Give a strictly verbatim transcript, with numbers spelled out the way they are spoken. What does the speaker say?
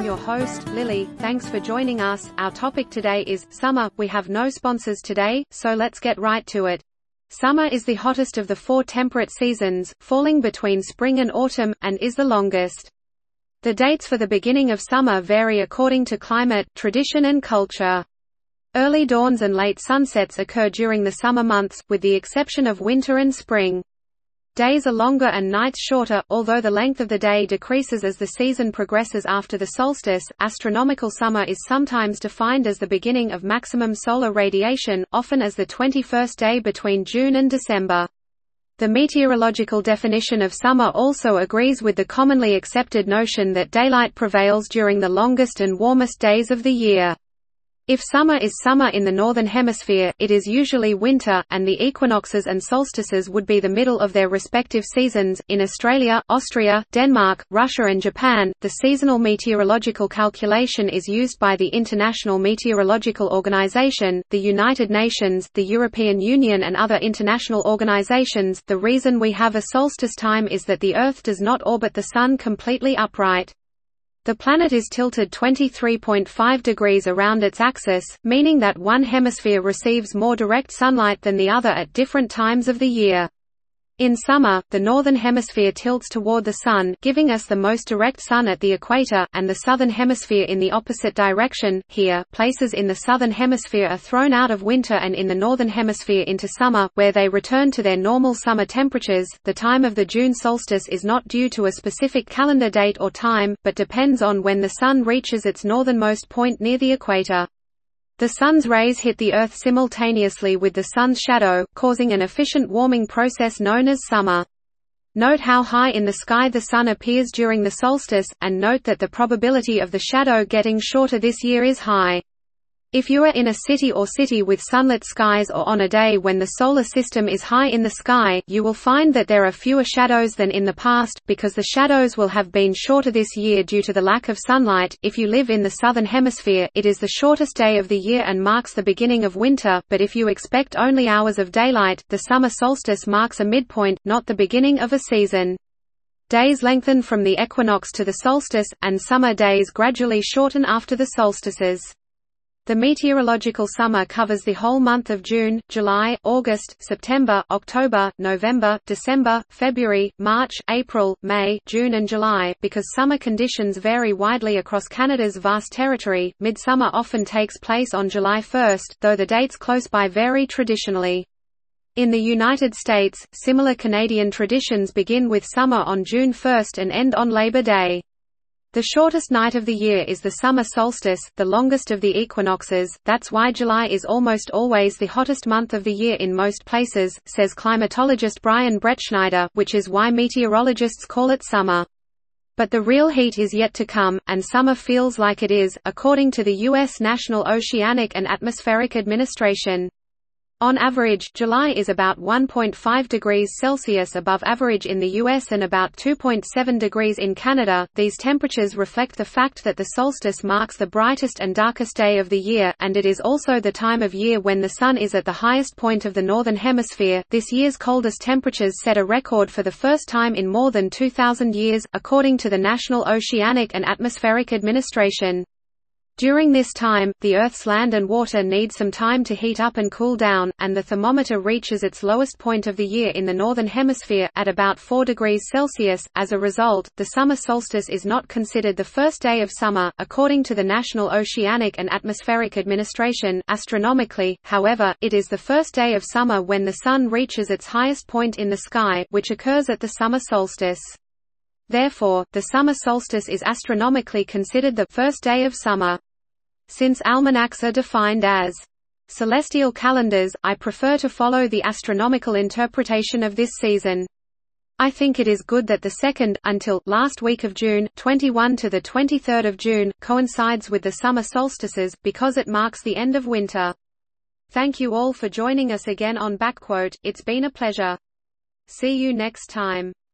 your host, Lily. Thanks for joining us. Our topic today is summer. We have no sponsors today, so let's get right to it. Summer is the hottest of the four temperate seasons, falling between spring and autumn, and is the longest. The dates for the beginning of summer vary according to climate, tradition and culture. Early dawns and late sunsets occur during the summer months, with the exception of winter and spring. Days are longer and nights shorter, although the length of the day decreases as the season progresses after the solstice. Astronomical summer is sometimes defined as the beginning of maximum solar radiation, often as the twenty-first day between June and December. The meteorological definition of summer also agrees with the commonly accepted notion that daylight prevails during the longest and warmest days of the year. If summer is summer in the northern hemisphere, it is usually winter, and the equinoxes and solstices would be the middle of their respective seasons. In Australia, Austria, Denmark, Russia and Japan, the seasonal meteorological calculation is used by the International Meteorological Organization, the United Nations, the European Union and other international organizations. The reason we have a solstice time is that the Earth does not orbit the Sun completely upright. The planet is tilted twenty-three point five degrees around its axis, meaning that one hemisphere receives more direct sunlight than the other at different times of the year. In summer, the northern hemisphere tilts toward the sun, giving us the most direct sun at the equator, and the southern hemisphere in the opposite direction. Here, places in the southern hemisphere are thrown out of winter and in the northern hemisphere into summer, where they return to their normal summer temperatures. The time of the June solstice is not due to a specific calendar date or time, but depends on when the sun reaches its northernmost point near the equator. The sun's rays hit the Earth simultaneously with the sun's shadow, causing an efficient warming process known as summer. Note how high in the sky the sun appears during the solstice, and note that the probability of the shadow getting shorter this year is high. If you are in a city or city with sunlit skies or on a day when the solar system is high in the sky, you will find that there are fewer shadows than in the past, because the shadows will have been shorter this year due to the lack of sunlight. If you live in the southern hemisphere, it is the shortest day of the year and marks the beginning of winter, but if you expect only hours of daylight, the summer solstice marks a midpoint, not the beginning of a season. Days lengthen from the equinox to the solstice, and summer days gradually shorten after the solstices. The meteorological summer covers the whole month of June, July, August, September, October, November, December, February, March, April, May, June and July. Because summer conditions vary widely across Canada's vast territory, midsummer often takes place on July first, though the dates close by vary traditionally. In the United States, similar Canadian traditions begin with summer on June first and end on Labor Day. The shortest night of the year is the summer solstice, the longest of the equinoxes. That's why July is almost always the hottest month of the year in most places, says climatologist Brian Brettschneider, which is why meteorologists call it summer. But the real heat is yet to come, and summer feels like it is, according to the U S National Oceanic and Atmospheric Administration. On average, July is about one point five degrees Celsius above average in the U S and about two point seven degrees in Canada. These temperatures reflect the fact that the solstice marks the brightest and darkest day of the year, and it is also the time of year when the sun is at the highest point of the northern hemisphere. This year's coldest temperatures set a record for the first time in more than two thousand years, according to the National Oceanic and Atmospheric Administration. During this time, the Earth's land and water need some time to heat up and cool down, and the thermometer reaches its lowest point of the year in the northern hemisphere, at about four degrees Celsius. As a result, the summer solstice is not considered the first day of summer, according to the National Oceanic and Atmospheric Administration. Astronomically, however, it is the first day of summer when the sun reaches its highest point in the sky, which occurs at the summer solstice. Therefore, the summer solstice is astronomically considered the first day of summer. Since almanacs are defined as celestial calendars, I prefer to follow the astronomical interpretation of this season. I think it is good that the second, until, last week of June, twenty-first to the twenty-third of June, coincides with the summer solstices, because it marks the end of winter. Thank you all for joining us again on Backquote. It's been a pleasure. See you next time.